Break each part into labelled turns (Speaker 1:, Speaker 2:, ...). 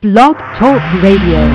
Speaker 1: Blog Talk Radio.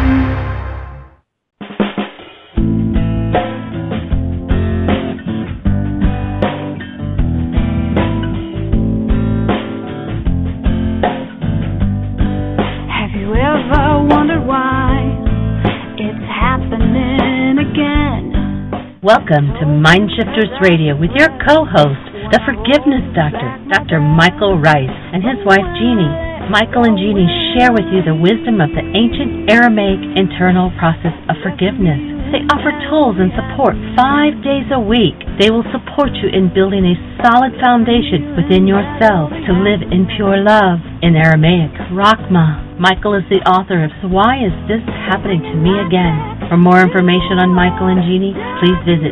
Speaker 2: Welcome to Mindshifters Radio with your co-host, the Forgiveness Doctor, Dr. Michael Ryce, and his wife Jeannie. Michael and Jeannie share with you the wisdom of the ancient Aramaic internal process of forgiveness. They offer tools and support 5 days a week. They will support you in building a solid foundation within yourself to live in pure love. In Aramaic, Rachma. Michael is the author of So Why Is This Happening to Me Again? For more information on Michael and Jeannie, please visit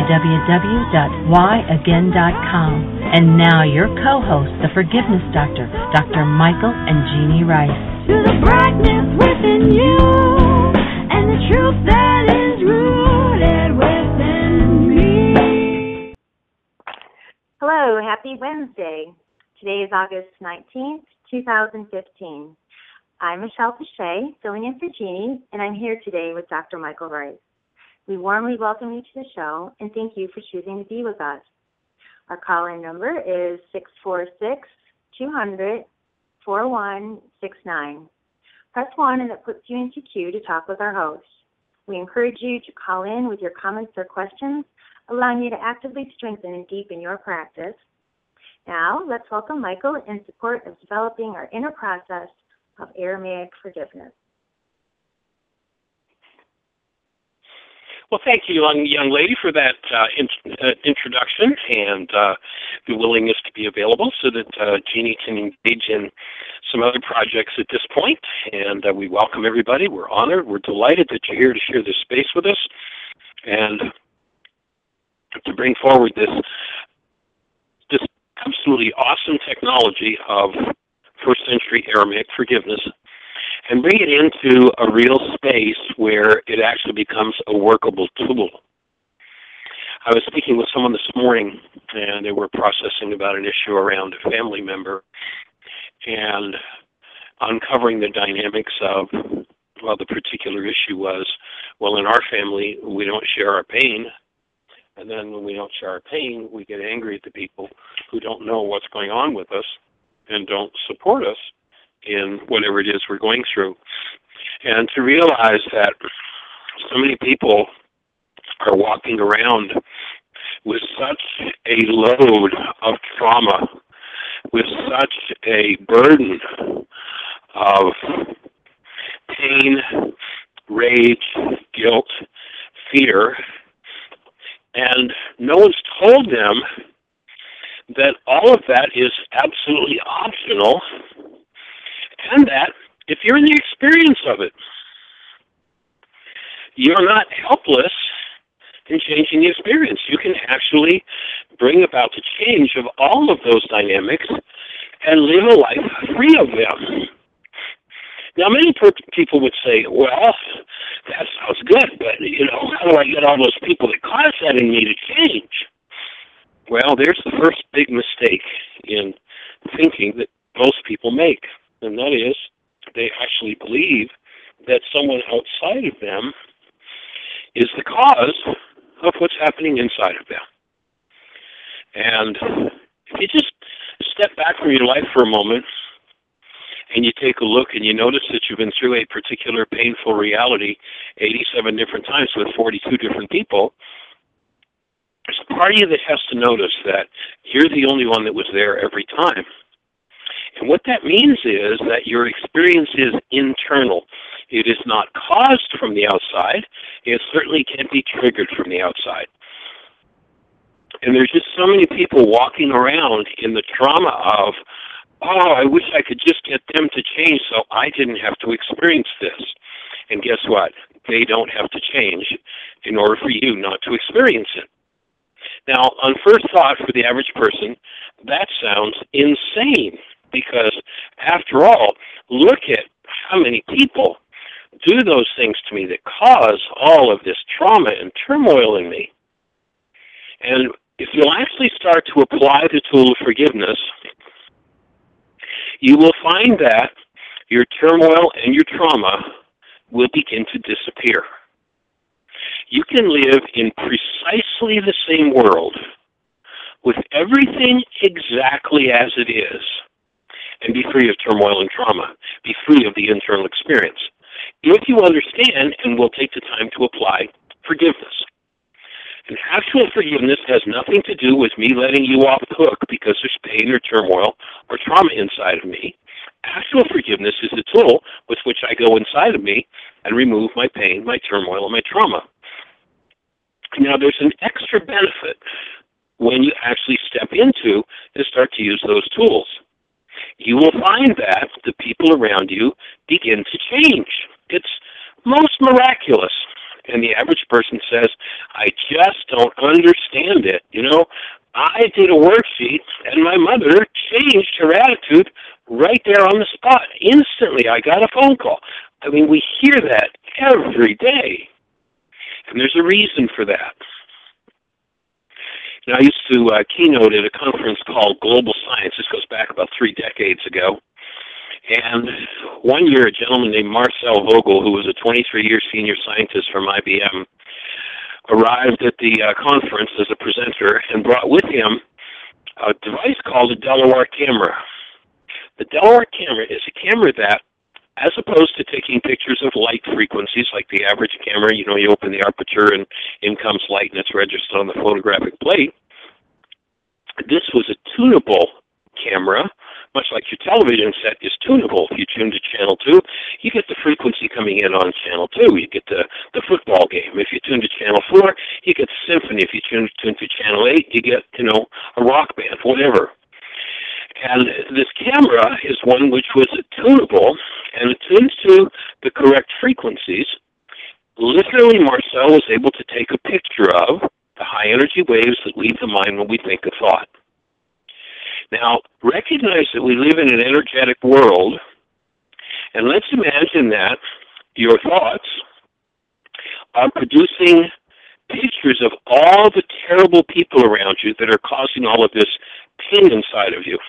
Speaker 2: www.whyagain.com. And now your co-host, the Forgiveness Doctor, Dr. Michael and Jeannie Ryce.
Speaker 3: To the brightness within you and the truth that is rooted within me.
Speaker 4: Hello, happy Wednesday. Today is August 19th, 2015. I'm Michelle Pache, filling in for Jeannie, and I'm here today with Dr. Michael Ryce. We warmly welcome you to the show, and thank you for choosing to be with us. Our call-in number is 646-200-4169. Press 1 and it puts you into queue to talk with our host. We encourage you to call in with your comments or questions, allowing you to actively strengthen and deepen your practice. Now, let's welcome Michael in support of developing our inner process of Aramaic forgiveness.
Speaker 5: Well, thank you, young lady, for that introduction and the willingness to be available so that Jeannie can engage in some other projects at this point. And we welcome everybody. We're honored. We're delighted that you're here to share this space with us and to bring forward this absolutely awesome technology of first-century Aramaic forgiveness and bring it into a real space where it actually becomes a workable tool. I was speaking with someone this morning, and they were processing about an issue around a family member and uncovering the dynamics of, well, the particular issue was, well, in our family, we don't share our pain. And then when we don't share our pain, we get angry at the people who don't know what's going on with us and don't support us in whatever it is we're going through. And to realize that so many people are walking around with such a load of trauma, with such a burden of pain, rage, guilt, fear, and no one's told them that all of that is absolutely optional, and that if you're in the experience of it, you're not helpless in changing the experience. You can actually bring about the change of all of those dynamics and live a life free of them. Now, many people would say, well, that sounds good, but, how do I get all those people that caused that in me to change? Well, there's the first big mistake in thinking that most people make, and that is they actually believe that someone outside of them is the cause of what's happening inside of them. And if you just step back from your life for a moment and you take a look and you notice that you've been through a particular painful reality 87 different times with 42 different people, there's a part of you that has to notice that you're the only one that was there every time. And what that means is that your experience is internal. It is not caused from the outside. It certainly can't be triggered from the outside. And there's just so many people walking around in the trauma of, oh, I wish I could just get them to change so I didn't have to experience this. And guess what? They don't have to change in order for you not to experience it. Now, on first thought, for the average person, that sounds insane because, after all, look at how many people do those things to me that cause all of this trauma and turmoil in me. And if you'll actually start to apply the tool of forgiveness, you will find that your turmoil and your trauma will begin to disappear. You can live in precisely the same world with everything exactly as it is and be free of turmoil and trauma, be free of the internal experience, if you understand and will take the time to apply forgiveness. And actual forgiveness has nothing to do with me letting you off the hook because there's pain or turmoil or trauma inside of me. Actual forgiveness is the tool with which I go inside of me and remove my pain, my turmoil, and my trauma. Now, there's an extra benefit when you actually step into and start to use those tools. You will find that the people around you begin to change. It's most miraculous. And the average person says, I just don't understand it. You know, I did a worksheet and my mother changed her attitude right there on the spot. Instantly, I got a phone call. I mean, we hear that every day. And there's a reason for that. You know, I used to keynote at a conference called Global Science. This goes back about 3 decades ago. And one year, a gentleman named Marcel Vogel, who was a 23-year senior scientist from IBM, arrived at the conference as a presenter and brought with him a device called a Delaware camera. The Delaware camera is a camera that, as opposed to taking pictures of light frequencies like the average camera, you know, you open the aperture and in comes light and it's registered on the photographic plate, this was a tunable camera, much like your television set is tunable. If you tune to channel 2, you get the frequency coming in on channel 2. You get the football game. If you tune to channel 4, you get the symphony. If you tune to channel 8, you get, you know, a rock band, whatever. And this camera is one which was tunable, and it tunes to the correct frequencies. Literally, Marcel was able to take a picture of the high energy waves that leave the mind when we think a thought. Now, recognize that we live in an energetic world, and let's imagine that your thoughts are producing pictures of all the terrible people around you that are causing all of this pain inside of you.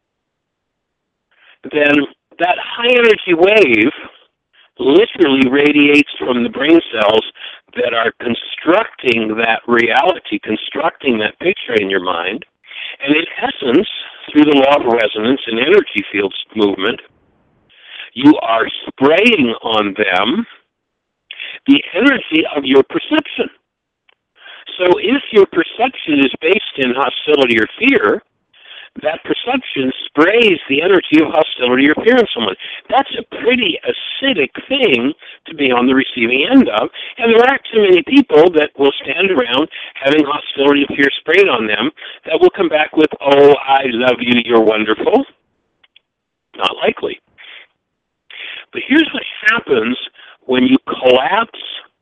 Speaker 5: Then that high energy wave literally radiates from the brain cells that are constructing that reality, constructing that picture in your mind. And in essence, through the law of resonance and energy fields movement, you are spraying on them the energy of your perception. So if your perception is based in hostility or fear, that perception sprays the energy of hostility or fear in someone. That's a pretty acidic thing to be on the receiving end of, and there aren't too many people that will stand around having hostility or fear sprayed on them that will come back with, oh, I love you, you're wonderful. Not likely. But here's what happens when you collapse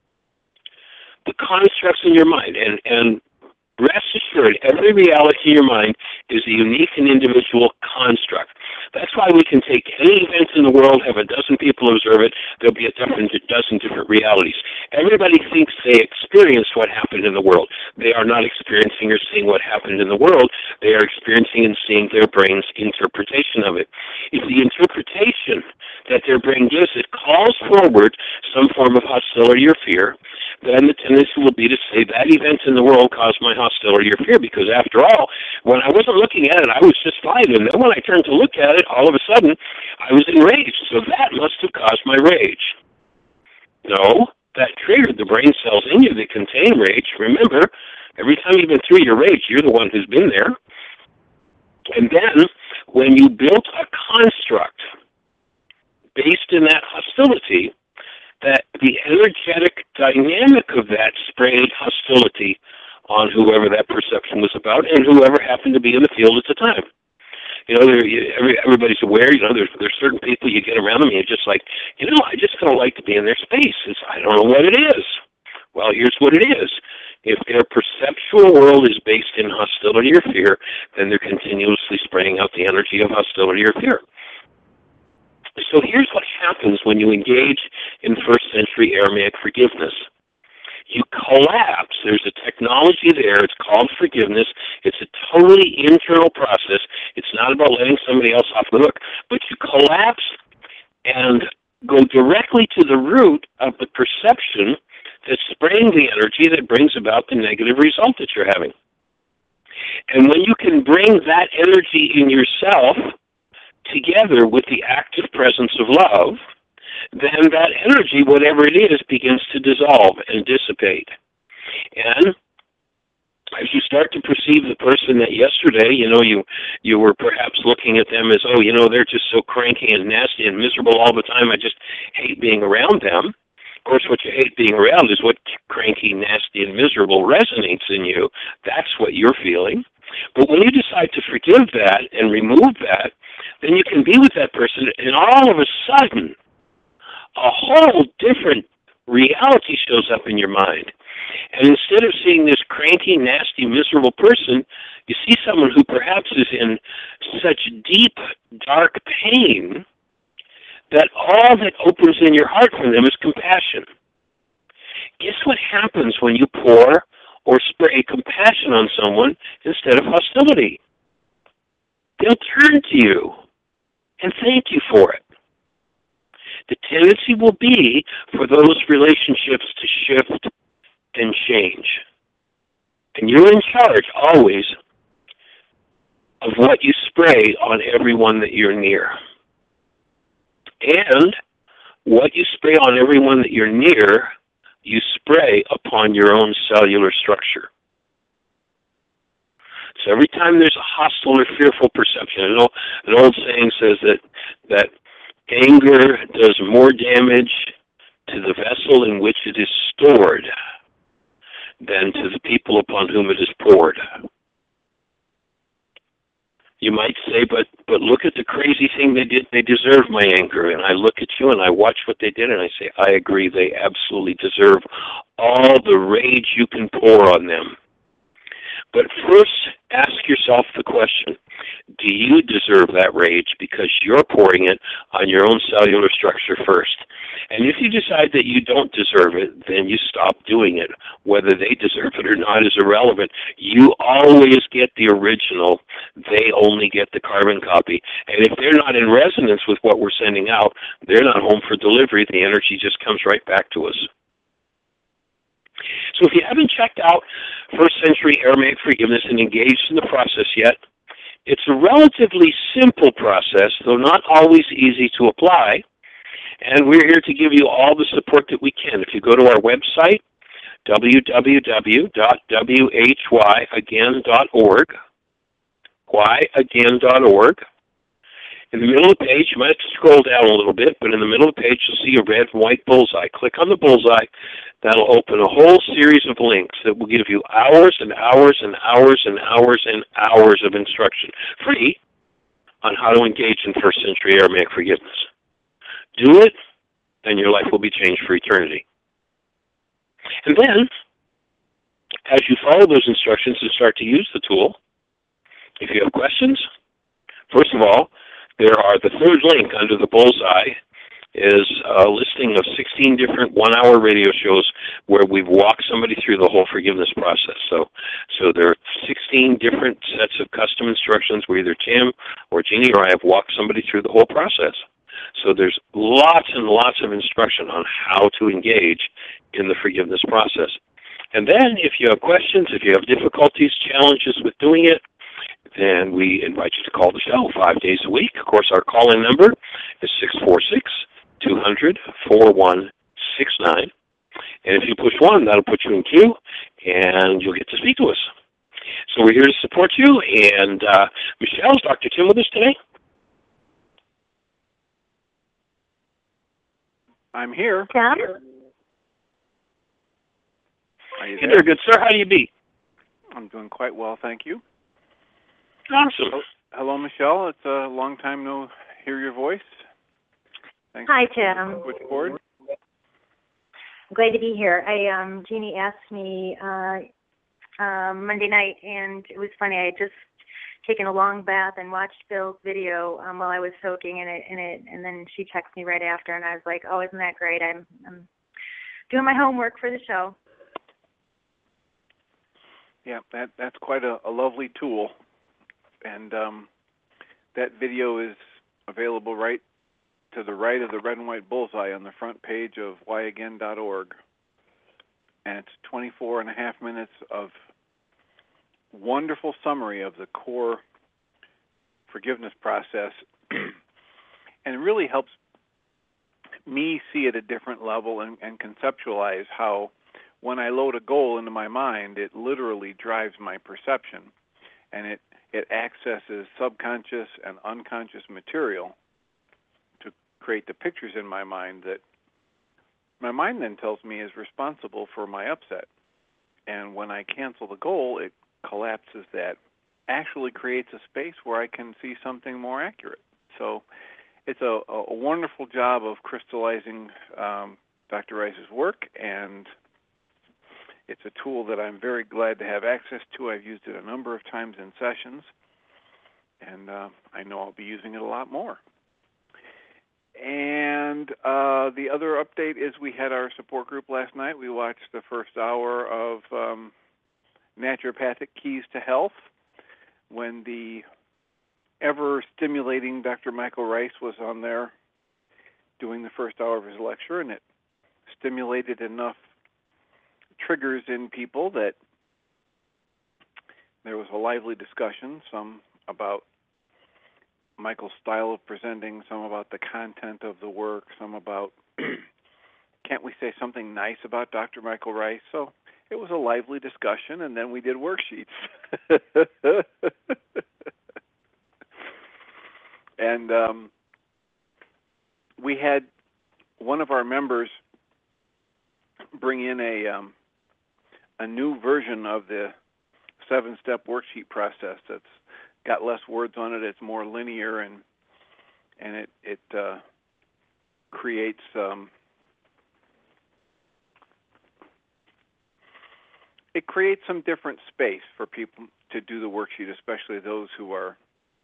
Speaker 5: the constructs in your mind, and rest assured, every reality in your mind is a unique and individual construct. That's why we can take any event in the world, have a dozen people observe it, there'll be a dozen different realities. Everybody thinks they experienced what happened in the world. They are not experiencing or seeing what happened in the world. They are experiencing and seeing their brain's interpretation of it. If the interpretation that their brain gives it calls forward some form of hostility or fear, then the tendency will be to say that event in the world caused my hostility or fear, because after all, when I wasn't looking at it, I was just fine. And then when I turned to look at it, all of a sudden, I was enraged. So that must have caused my rage. No, that triggered the brain cells in you that contain rage. Remember, every time you've been through your rage, you're the one who's been there. And then, when you built a construct based in that hostility, that the energetic dynamic of that sprayed hostility on whoever that perception was about and whoever happened to be in the field at the time. You know, everybody's aware, you know, there's certain people you get around them and you're just like, you know, I just don't like to be in their space. I don't know what it is. Well, here's what it is. If their perceptual world is based in hostility or fear, then they're continuously spraying out the energy of hostility or fear. So here's what happens when you engage in first century Aramaic forgiveness. You collapse. There's a technology there. It's called forgiveness. It's a totally internal process. It's not about letting somebody else off the hook, but you collapse and go directly to the root of the perception that's spraying the energy that brings about the negative result that you're having. And when you can bring that energy in yourself together with the active presence of love, then that energy, whatever it is, begins to dissolve and dissipate. And as you start to perceive the person that yesterday, you were perhaps looking at them as, they're just so cranky and nasty and miserable all the time, I just hate being around them. Of course, what you hate being around is what cranky, nasty, and miserable resonates in you. That's what you're feeling. But when you decide to forgive that and remove that, then you can be with that person, and all of a sudden, a whole different reality shows up in your mind. And instead of seeing this cranky, nasty, miserable person, you see someone who perhaps is in such deep, dark pain that all that opens in your heart for them is compassion. Guess what happens when you pour or spray compassion on someone instead of hostility? They'll turn to you and thank you for it. The tendency will be for those relationships to shift and change. And you're in charge always of what you spray on everyone that you're near. And what you spray on everyone that you're near, you spray upon your own cellular structure. So every time there's a hostile or fearful perception, an old saying says that anger does more damage to the vessel in which it is stored than to the people upon whom it is poured. You might say, but look at the crazy thing they did. They deserve my anger. And I look at you and I watch what they did and I say, I agree, they absolutely deserve all the rage you can pour on them. But first, ask yourself the question, do you deserve that rage because you're pouring it on your own cellular structure first? And if you decide that you don't deserve it, then you stop doing it. Whether they deserve it or not is irrelevant. You always get the original. They only get the carbon copy. And if they're not in resonance with what we're sending out, they're not home for delivery. The energy just comes right back to us. So if you haven't checked out First Century Aramaic Forgiveness and engaged in the process yet, it's a relatively simple process, though not always easy to apply. And we're here to give you all the support that we can. If you go to our website, www.whyagain.org, whyagain.org, in the middle of the page, you might have to scroll down a little bit, but in the middle of the page, you'll see a red and white bullseye. Click on the bullseye. That'll open a whole series of links that will give you hours and hours and hours and hours and hours of instruction, free, on how to engage in First Century Aramaic Forgiveness. Do it, and your life will be changed for eternity. And then, as you follow those instructions and start to use the tool, if you have questions, first of all, there are the third link under the bullseye is a listing of 16 different one-hour radio shows where we've walked somebody through the whole forgiveness process. So there are 16 different sets of custom instructions where either Tim or Jeannie or I have walked somebody through the whole process. So there's lots and lots of instruction on how to engage in the forgiveness process. And then if you have questions, if you have difficulties, challenges with doing it, then we invite you to call the show 5 days a week. Of course, our call-in number is 646-200-4169. And if you push 1, that'll put you in queue, and you'll get to speak to us. So we're here to support you. And Michelle, is Dr. Tim with us today?
Speaker 6: I'm here.
Speaker 4: Tim?
Speaker 6: Are you
Speaker 5: Hey
Speaker 6: there?
Speaker 5: there, good sir. How do you be?
Speaker 6: I'm doing quite well, thank you.
Speaker 5: Awesome.
Speaker 6: Hello, Michelle. It's a long time no hear your voice. Thanks.
Speaker 4: Hi, Tim.
Speaker 6: Switchboard.
Speaker 4: I'm glad to be here. Jeannie asked me Monday night, and it was funny. I had just taken a long bath and watched Bill's video while I was soaking in it, and then she texted me right after, and I was like, "Oh, isn't that great? I'm doing my homework for the show."
Speaker 6: Yeah, that's quite a lovely tool, and that video is available right to the right of the red and white bullseye on the front page of whyagain.org. And it's 24 and a half minutes of wonderful summary of the core forgiveness process. And it really helps me see at a different level and conceptualize how when I load a goal into my mind, it literally drives my perception. And it accesses subconscious and unconscious material to create the pictures in my mind that my mind then tells me is responsible for my upset. And when I cancel the goal, it collapses that, actually creates a space where I can see something more accurate. So it's a wonderful job of crystallizing Dr. Rice's work, and it's a tool that I'm very glad to have access to. I've used it a number of times in sessions, and I know I'll be using it a lot more. And the other update is we had our support group last night. We watched the first hour of Naturopathic Keys to Health when the ever-stimulating Dr. Michael Rice was on there doing the first hour of his lecture, and it stimulated enough triggers in people that there was a lively discussion, some about Michael's style of presenting, some about the content of the work, some about can't we say something nice about Dr. Michael Rice? So it was a lively discussion, and then we did worksheets. And we had one of our members bring in a new version of the 7-step worksheet process that's got less words on it. It's more linear, and it creates some different space for people to do the worksheet, especially those who are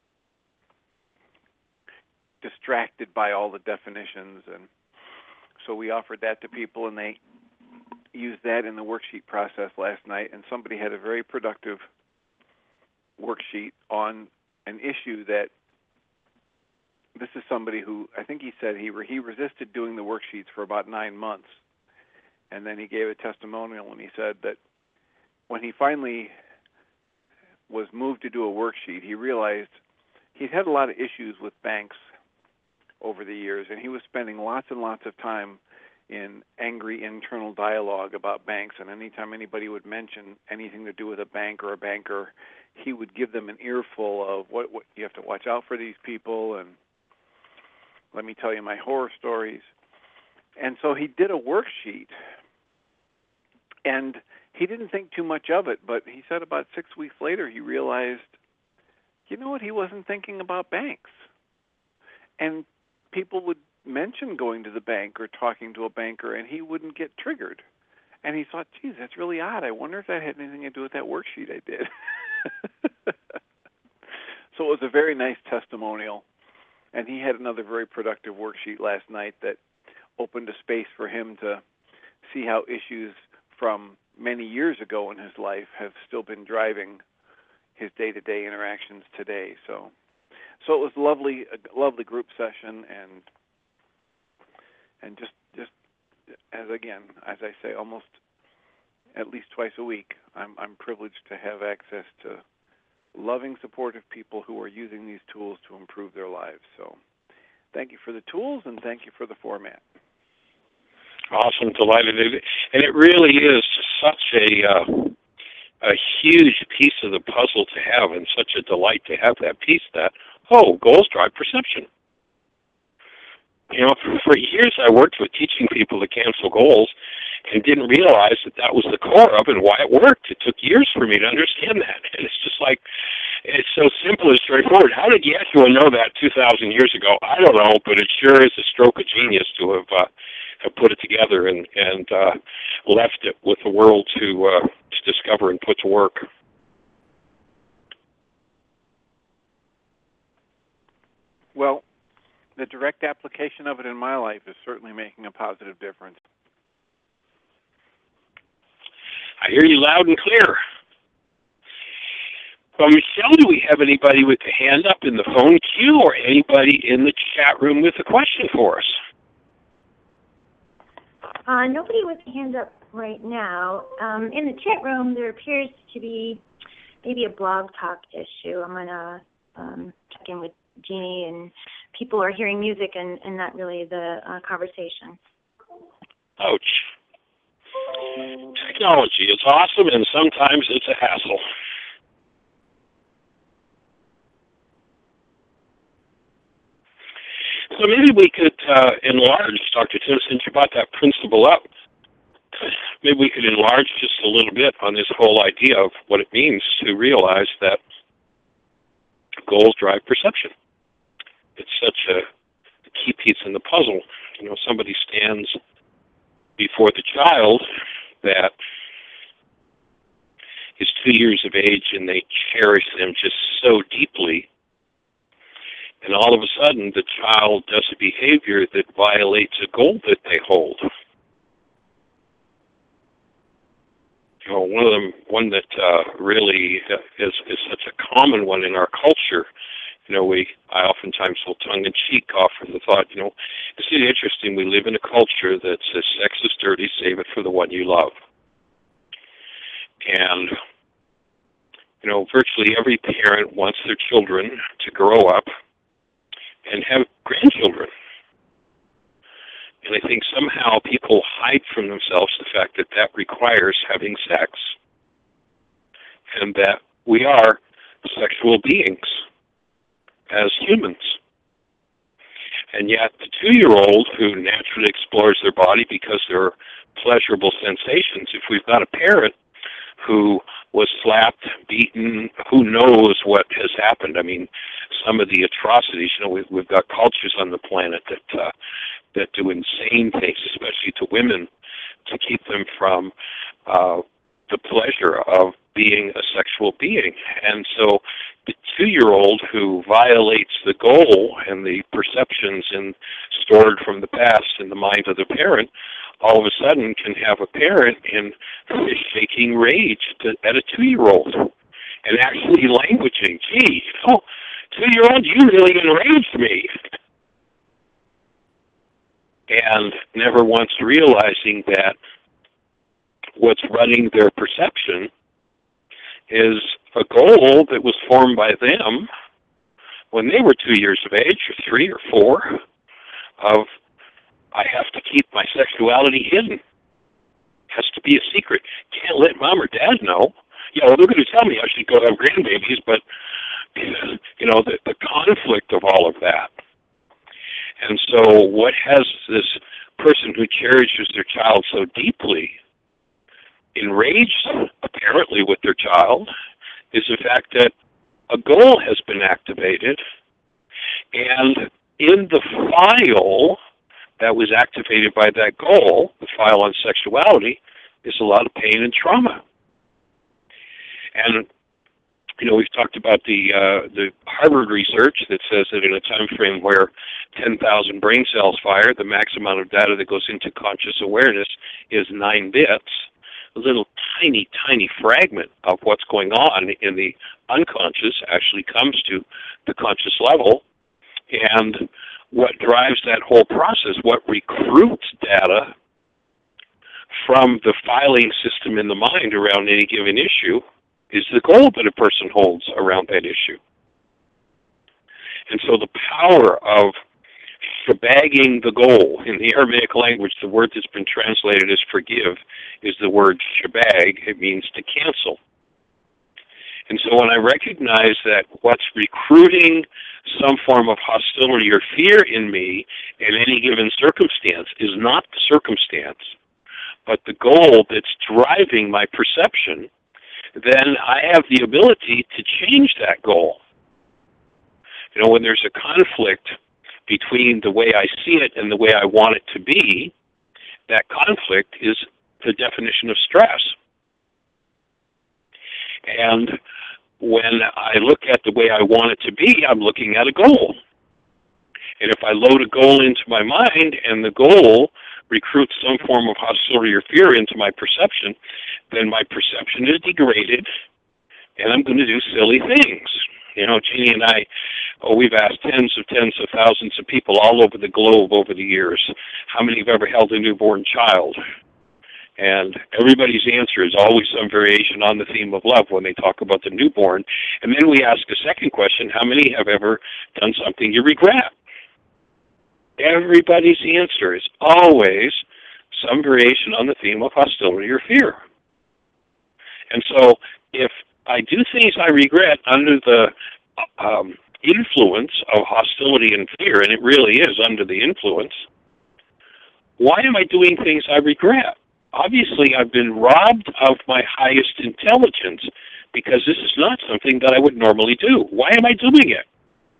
Speaker 6: distracted by all the definitions. And so we offered that to people, and they used that in the worksheet process last night, and somebody had a very productive worksheet on an issue that this is somebody who, I think he said he resisted doing the worksheets for about 9 months, and then he gave a testimonial, and he said that when he finally was moved to do a worksheet, he realized he'd had a lot of issues with banks over the years, and he was spending lots and lots of time in angry internal dialogue about banks, and anytime anybody would mention anything to do with a bank or a banker, he would give them an earful of what you have to watch out for these people, and let me tell you my horror stories. And so he did a worksheet, and he didn't think too much of it, but he said about 6 weeks later he realized, you know what, he wasn't thinking about banks. And people would mention going to the bank or talking to a banker, and he wouldn't get triggered. And he thought, geez, that's really odd. I wonder if that had anything to do with that worksheet I did. So it was a very nice testimonial. And he had another very productive worksheet last night that opened a space for him to see how issues from many years ago in his life have still been driving his day-to-day interactions today. So it was a lovely group session, and just as I say, almost at least twice a week, I'm privileged to have access to loving, supportive people who are using these tools to improve their lives. So thank you for the tools, and thank you for the format.
Speaker 5: Awesome, delighted. And it really is such a huge piece of the puzzle to have, and such a delight to have that piece that, goals drive perception. You know, for years I worked with teaching people to cancel goals and didn't realize that was the core of it and why it worked. It took years for me to understand that. And it's just like, it's so simple and straightforward. How did Yeshua know that 2,000 years ago? I don't know, but it sure is a stroke of genius to have put it together and left it with the world to discover and put to work.
Speaker 6: Well, the direct application of it in my life is certainly making a positive difference.
Speaker 5: I hear you loud and clear. Well, Michelle, do we have anybody with a hand up in the phone queue or anybody in the chat room with a question for us?
Speaker 4: Nobody with a hand up right now. In the chat room, there appears to be maybe a blog talk issue. I'm going to check in with Jeannie, and people are hearing music and not really the conversation.
Speaker 5: Ouch. Technology is awesome, and sometimes it's a hassle. So maybe we could enlarge, Dr. Tim, since you brought that principle up, maybe we could enlarge just a little bit on this whole idea of what it means to realize that goals drive perception. It's such a key piece in the puzzle. You know, somebody stands before the child that is 2 years of age and they cherish them just so deeply, and all of a sudden the child does a behavior that violates a goal that they hold. You know, one that really is such a common one in our culture. You know, I oftentimes will tongue-in-cheek offer the thought, you know, isn't it interesting, we live in a culture that says sex is dirty, save it for the one you love. And, you know, virtually every parent wants their children to grow up and have grandchildren. And I think somehow people hide from themselves the fact that that requires having sex and that we are sexual beings as humans. And yet the 2-year-old who naturally explores their body because there are pleasurable sensations, if we've got a parent who was slapped, beaten, who knows what has happened. I mean, some of the atrocities, you know, we've got cultures on the planet that do insane things, especially to women, to keep them from the pleasure of being a sexual being. And so the 2-year-old who violates the goal and the perceptions stored from the past in the mind of the parent, all of a sudden can have a parent in shaking rage at a 2-year-old and actually languaging, gee, 2-year-old, you really enraged me. And never once realizing that what's running their perception is a goal that was formed by them when they were 2 years of age, or 3 or 4, of I have to keep my sexuality hidden. It has to be a secret. Can't let mom or dad know. You know, they're going to tell me I should go have grandbabies, but, you know, the conflict of all of that. And so what has this person who cherishes their child so deeply enraged, apparently, with their child is the fact that a goal has been activated, and in the file that was activated by that goal, the file on sexuality, is a lot of pain and trauma. And, you know, we've talked about the Harvard research that says that in a time frame where 10,000 brain cells fire, the max amount of data that goes into conscious awareness is 9 bits. A little tiny, tiny fragment of what's going on in the unconscious actually comes to the conscious level. And what drives that whole process, what recruits data from the filing system in the mind around any given issue, is the goal that a person holds around that issue. And so the power of shebagging the goal, in the Aramaic language, the word that's been translated as forgive is the word shebag. It means to cancel. And so when I recognize that what's recruiting some form of hostility or fear in me in any given circumstance is not the circumstance, but the goal that's driving my perception, then I have the ability to change that goal. You know, when there's a conflict between the way I see it and the way I want it to be, that conflict is the definition of stress. And when I look at the way I want it to be, I'm looking at a goal. And if I load a goal into my mind and the goal recruits some form of hostility or fear into my perception, then my perception is degraded and I'm going to do silly things. You know, Jeannie and I, we've asked tens of thousands of people all over the globe over the years, how many have ever held a newborn child? And everybody's answer is always some variation on the theme of love when they talk about the newborn. And then we ask a second question, how many have ever done something you regret? Everybody's answer is always some variation on the theme of hostility or fear. And so if I do things I regret under the influence of hostility and fear, and it really is under the influence, why am I doing things I regret? Obviously, I've been robbed of my highest intelligence because this is not something that I would normally do. Why am I doing it?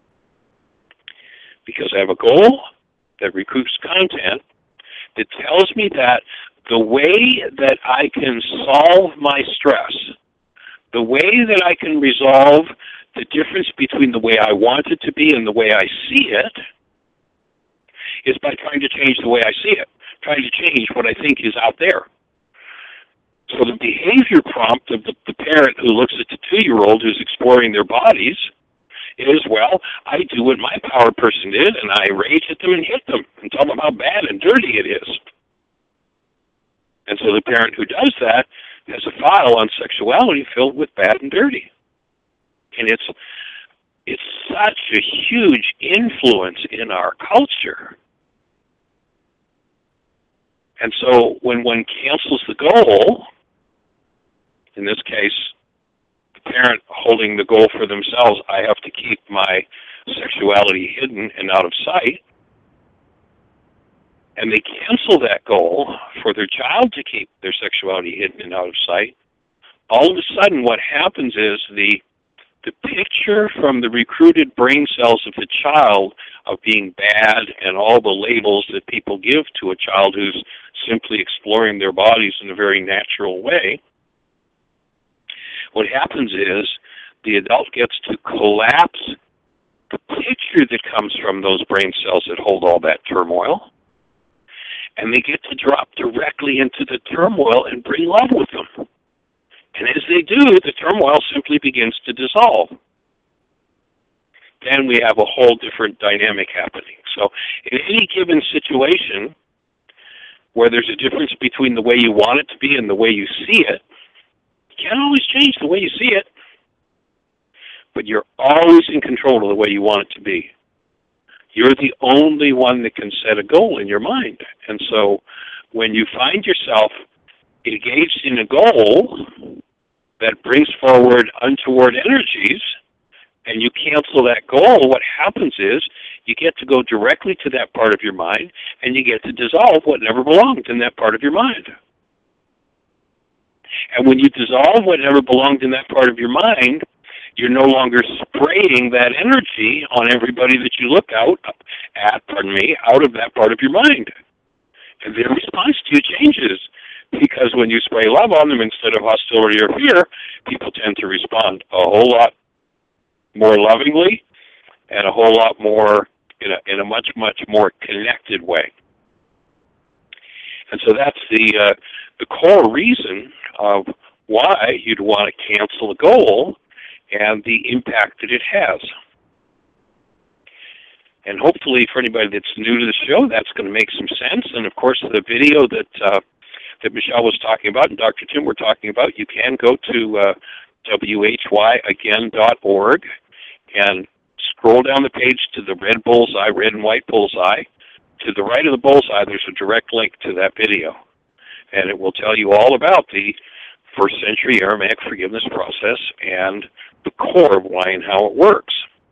Speaker 5: Because I have a goal that recruits content that tells me that the way that I can solve my stress, the way that I can resolve the difference between the way I want it to be and the way I see it is by trying to change the way I see it, trying to change what I think is out there. So the behavior prompt of the parent who looks at the 2-year-old who's exploring their bodies is, well, I do what my power person did, and I rage at them and hit them and tell them how bad and dirty it is. And so the parent who does that has a file on sexuality filled with bad and dirty. And it's such a huge influence in our culture. And so when one cancels the goal, in this case, the parent holding the goal for themselves, I have to keep my sexuality hidden and out of sight, and they cancel that goal for their child to keep their sexuality hidden and out of sight, all of a sudden what happens is the picture from the recruited brain cells of the child of being bad and all the labels that people give to a child who's simply exploring their bodies in a very natural way, what happens is the adult gets to collapse the picture that comes from those brain cells that hold all that turmoil, and they get to drop directly into the turmoil and bring love with them. And as they do, the turmoil simply begins to dissolve. Then we have a whole different dynamic happening. So in any given situation where there's a difference between the way you want it to be and the way you see it, you can't always change the way you see it, but you're always in control of the way you want it to be. You're the only one that can set a goal in your mind. And so when you find yourself engaged in a goal that brings forward untoward energies, and you cancel that goal, what happens is you get to go directly to that part of your mind, and you get to dissolve what never belonged in that part of your mind. And when you dissolve what never belonged in that part of your mind, you're no longer spraying that energy on everybody that you look out of that part of your mind. And their response to you changes, because when you spray love on them instead of hostility or fear, people tend to respond a whole lot more lovingly and a whole lot more in a much more connected way. And so that's the core reason of why you'd want to cancel a goal and the impact that it has. And hopefully for anybody that's new to the show, that's going to make some sense. And of course, the video that Michelle was talking about and Dr. Tim were talking about, you can go to whyagain.org and scroll down the page to the red bullseye, red and white bullseye. To the right of the bullseye, there's a direct link to that video. And it will tell you all about the first century Aramaic forgiveness process and the core of why and how it works.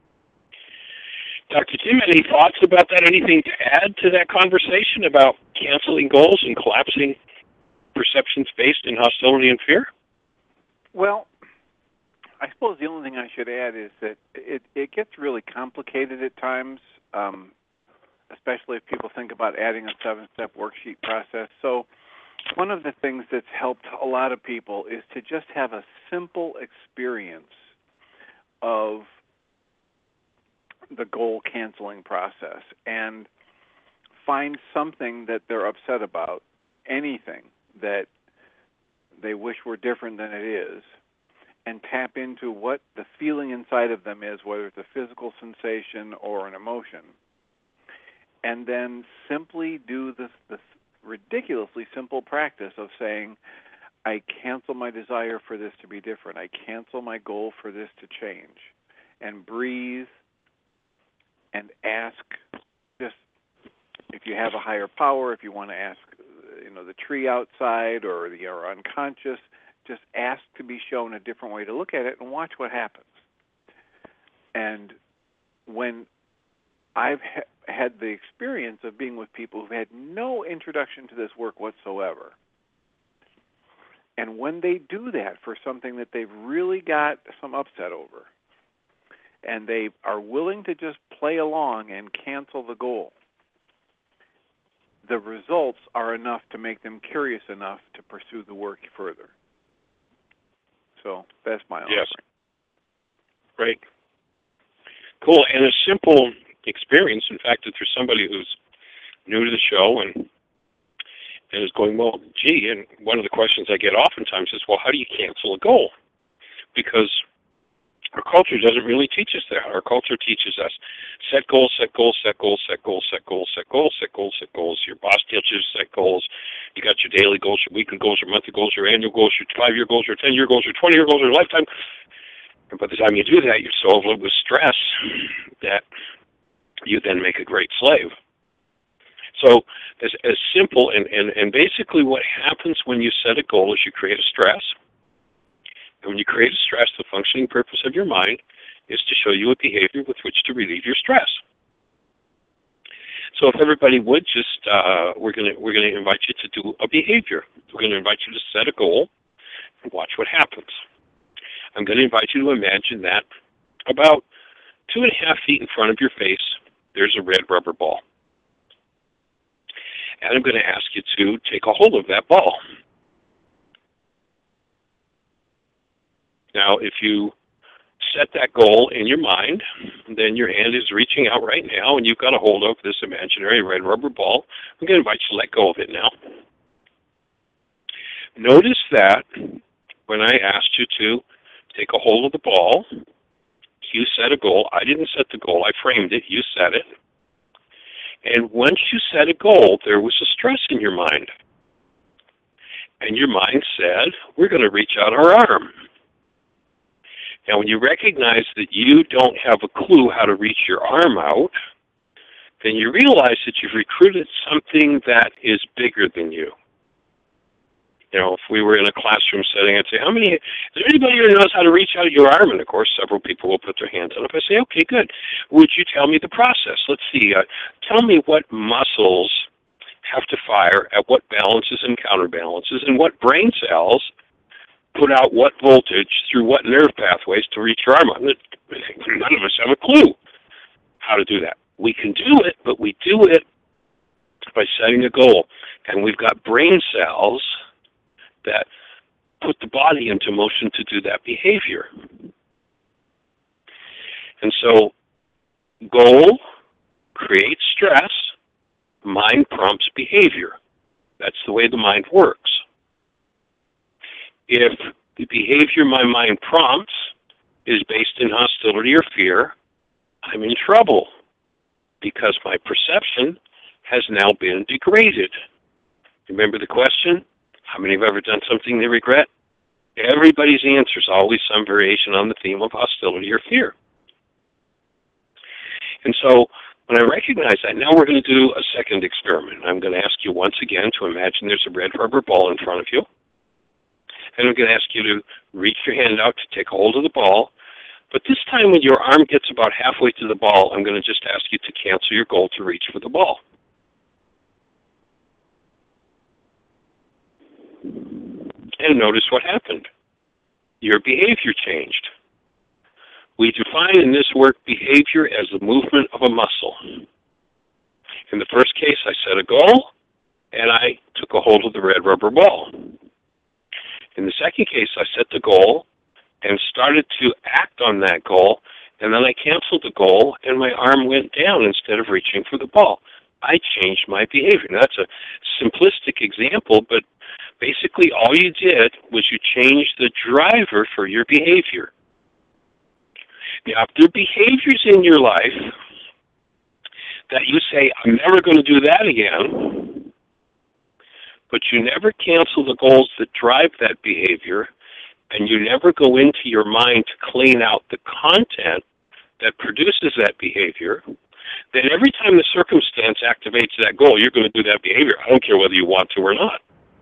Speaker 5: Dr. Tim, any thoughts about that? Anything to add to that conversation about canceling goals and collapsing perceptions based in hostility and fear?
Speaker 6: Well, I suppose the only thing I should add is that it gets really complicated at times, especially if people think about adding a 7-step worksheet process. So one of the things that's helped a lot of people is to just have a simple experience of the goal canceling process and find something that they're upset about, anything that they wish were different than it is, and tap into what the feeling inside of them is, whether it's a physical sensation or an emotion. And then simply do this ridiculously simple practice of saying, I cancel my desire for this to be different. I cancel my goal for this to change. And breathe and ask, just if you have a higher power, if you want to ask, the tree outside or your unconscious, just ask to be shown a different way to look at it and watch what happens. And when I've had the experience of being with people who've had no introduction to this work whatsoever, and when they do that for something that they've really got some upset over, and they are willing to just play along and cancel the goal, the results are enough to make them curious enough to pursue the work further. So that's my offering.
Speaker 5: Yes. Great. Cool. And a simple experience, in fact, if there's somebody who's new to the show and is going, well, gee, and one of the questions I get oftentimes is, well, how do you cancel a goal? Because our culture doesn't really teach us that. Our culture teaches us set goals, set goals, set goals, set goals, set goals, set goals, set goals, set goals. Your boss teaches you set goals. You got your daily goals, your weekly goals, your monthly goals, your annual goals, your 5-year goals, your 10-year goals, your 20-year goals, your lifetime. And by the time you do that, you're so overloaded with stress that you then make a great slave. So as simple, and basically what happens when you set a goal is you create a stress. And when you create a stress, the functioning purpose of your mind is to show you a behavior with which to relieve your stress. So if everybody would just, we're going to invite you to do a behavior. We're going to invite you to set a goal and watch what happens. I'm going to invite you to imagine that about 2.5 feet in front of your face, there's a red rubber ball. And I'm going to ask you to take a hold of that ball. Now, if you set that goal in your mind, then your hand is reaching out right now, and you've got a hold of this imaginary red rubber ball. I'm going to invite you to let go of it now. Notice that when I asked you to take a hold of the ball, you set a goal. I didn't set the goal. I framed it. You set it. And once you set a goal, there was a stress in your mind. And your mind said, we're going to reach out our arm. Now, when you recognize that you don't have a clue how to reach your arm out, then you realize that you've recruited something that is bigger than you. You know, if we were in a classroom setting, I'd say, is there anybody who knows how to reach out your arm? And, of course, several people will put their hands up. I say, okay, good. Would you tell me the process? Let's see. Tell me what muscles have to fire at what balances and counterbalances, and what brain cells put out what voltage through what nerve pathways to reach your arm out. None of us have a clue how to do that. We can do it, but we do it by setting a goal. And we've got brain cells that put the body into motion to do that behavior. And so, goal creates stress, mind prompts behavior. That's the way the mind works. If the behavior my mind prompts is based in hostility or fear, I'm in trouble because my perception has now been degraded. Remember the question? How many have ever done something they regret? Everybody's answer is always some variation on the theme of hostility or fear. And so when I recognize that, now we're going to do a second experiment. I'm going to ask you once again to imagine there's a red rubber ball in front of you. And I'm going to ask you to reach your hand out to take a hold of the ball. But this time when your arm gets about halfway to the ball, I'm going to just ask you to cancel your goal to reach for the ball. And notice what happened. Your behavior changed. We define in this work behavior as the movement of a muscle. In the first case, I set a goal, and I took a hold of the red rubber ball. In the second case, I set the goal and started to act on that goal, and then I canceled the goal, and my arm went down instead of reaching for the ball. I changed my behavior. Now, that's a simplistic example, but Basically, all you did was you changed the driver for your behavior. Now, if there are behaviors in your life that you say, I'm never going to do that again, but you never cancel the goals that drive that behavior, and you never go into your mind to clean out the content that produces that behavior, then every time the circumstance activates that goal, you're going to do that behavior. I don't care whether you want to or not.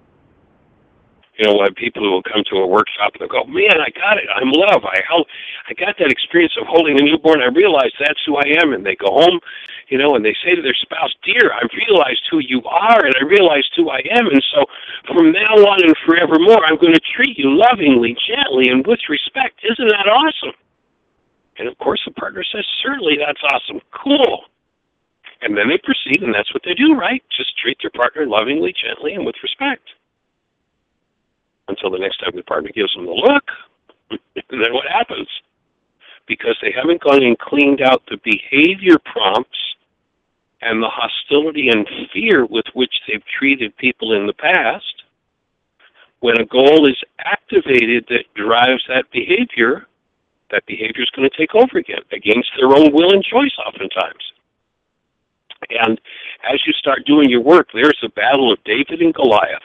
Speaker 5: You know, people who will come to a workshop and they'll go, man, I got it. I'm love. I got that experience of holding a newborn. I realized that's who I am. And they go home, you know, and they say to their spouse, dear, I've realized who you are and I realized who I am. And so from now on and forevermore, I'm going to treat you lovingly, gently, and with respect. Isn't that awesome? And of course, the partner says, certainly, that's awesome. Cool. And then they proceed, and that's what they do, right? Just treat their partner lovingly, gently, and with respect. Until the next time the partner gives them the look, and then what happens? Because they haven't gone and cleaned out the behavior prompts and the hostility and fear with which they've treated people in the past, when a goal is activated that drives that behavior is going to take over again, against their own will and choice oftentimes. And as you start doing your work, there's the battle of David and Goliath.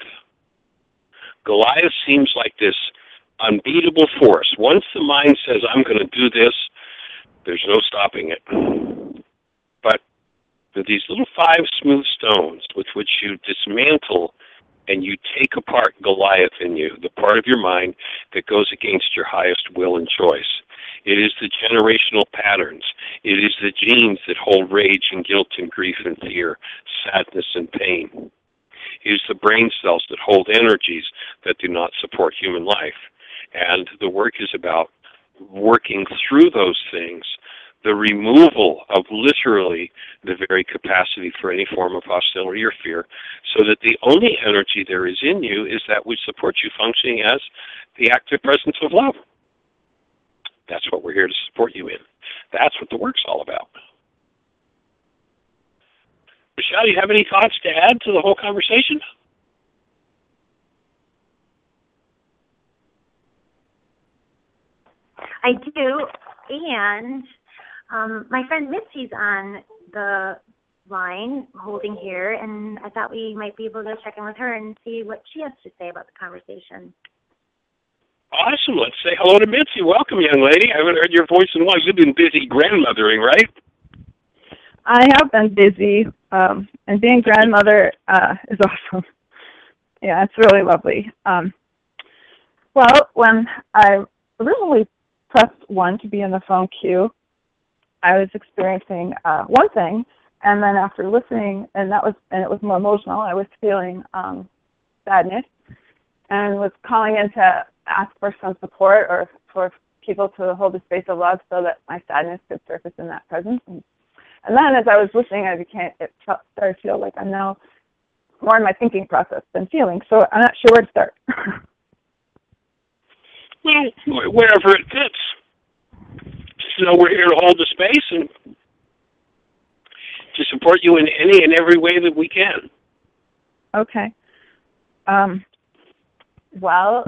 Speaker 5: Goliath seems like this unbeatable force. Once the mind says, I'm going to do this, there's no stopping it. But these little 5 smooth stones with which you dismantle and you take apart Goliath in you, the part of your mind that goes against your highest will and choice. It is the generational patterns. It is the genes that hold rage and guilt and grief and fear, sadness and pain. It is the brain cells that hold energies that do not support human life. And the work is about working through those things, the removal of literally the very capacity for any form of hostility or fear, so that the only energy there is in you is that which supports you functioning as the active presence of love. That's what we're here to support you in. That's what the work's all about. Michelle, do you have any thoughts to add to the whole conversation?
Speaker 4: I do, and my friend Mitzi's on the line holding here, and I thought we might be able to check in with her and see what she has to say about the conversation.
Speaker 5: Awesome. Let's say hello to Mitzi. Welcome, young lady. I haven't heard your voice in a while. You've been busy grandmothering, right?
Speaker 7: I have been busy, and being grandmother is awesome. Yeah, it's really lovely. Well, when I originally pressed 1 to be in the phone queue, I was experiencing one thing, and then after listening, and it was more emotional. I was feeling sadness, and was calling in to ask for some support or for people to hold a space of love so that my sadness could surface in that presence. And then as I was listening, it started to feel like I'm now more in my thinking process than feeling. So I'm not sure where to start.
Speaker 5: Well, wherever it fits. Just know we're here to hold the space and to support you in any and every way that we can.
Speaker 7: Okay. Well,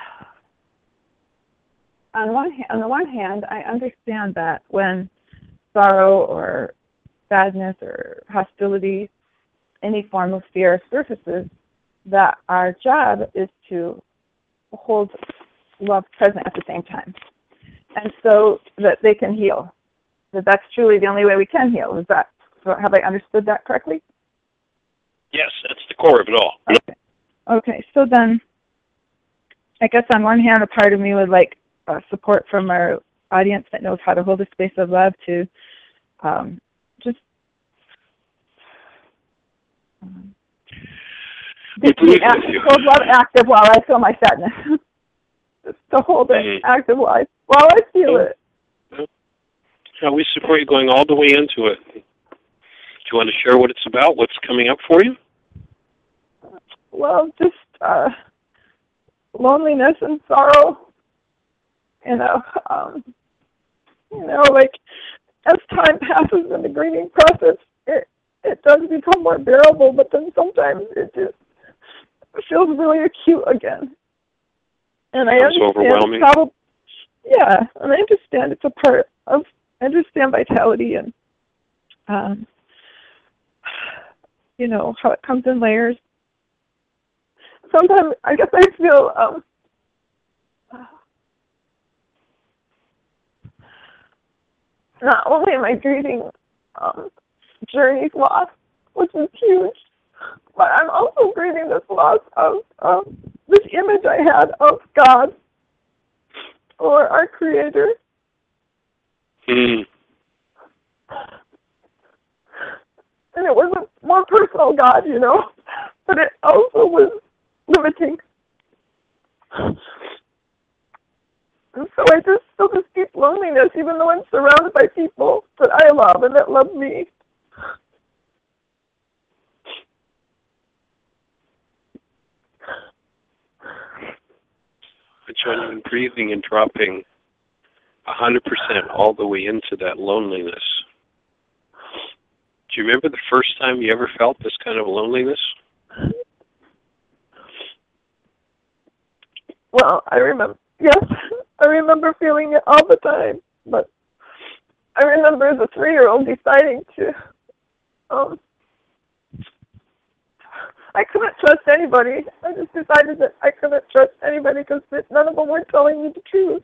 Speaker 7: on the one hand, I understand that when sorrow or sadness or hostility, any form of fear surfaces, that our job is to hold love present at the same time, and so that they can heal. That's truly the only way we can heal. Have I understood that correctly?
Speaker 5: Yes, that's the core of it all.
Speaker 7: Okay. So then, I guess on one hand, a part of me would like support from our audience that knows how to hold a space of love to just hold love active while I feel my sadness. Just to hold it active while I feel it.
Speaker 5: So we support you going all the way into it. Do you want to share what it's about? What's coming up for you?
Speaker 7: Well, just loneliness and sorrow. Like as time passes in the grieving process, it does become more bearable, but then sometimes it just feels really acute again. And I
Speaker 5: Sounds
Speaker 7: understand
Speaker 5: overwhelming.
Speaker 7: yeah, and I understand it's a part of, I understand vitality and, you know, how it comes in layers. Sometimes, I guess I feel, not only am I grieving Journey's loss, which is huge, but I'm also grieving this loss of this image I had of God or our Creator.
Speaker 5: Mm.
Speaker 7: And it was a more personal God, you know, but it also was limiting. And so I just feel this deep loneliness, even though I'm surrounded by people that I love and that love me.
Speaker 5: But genuine breathing and dropping 100% all the way into that loneliness. Do you remember the first time you ever felt this kind of loneliness?
Speaker 7: Well, I remember feeling it all the time, but I remember as a 3-year-old deciding to, I couldn't trust anybody. I just decided that I couldn't trust anybody because none of them were telling me the truth.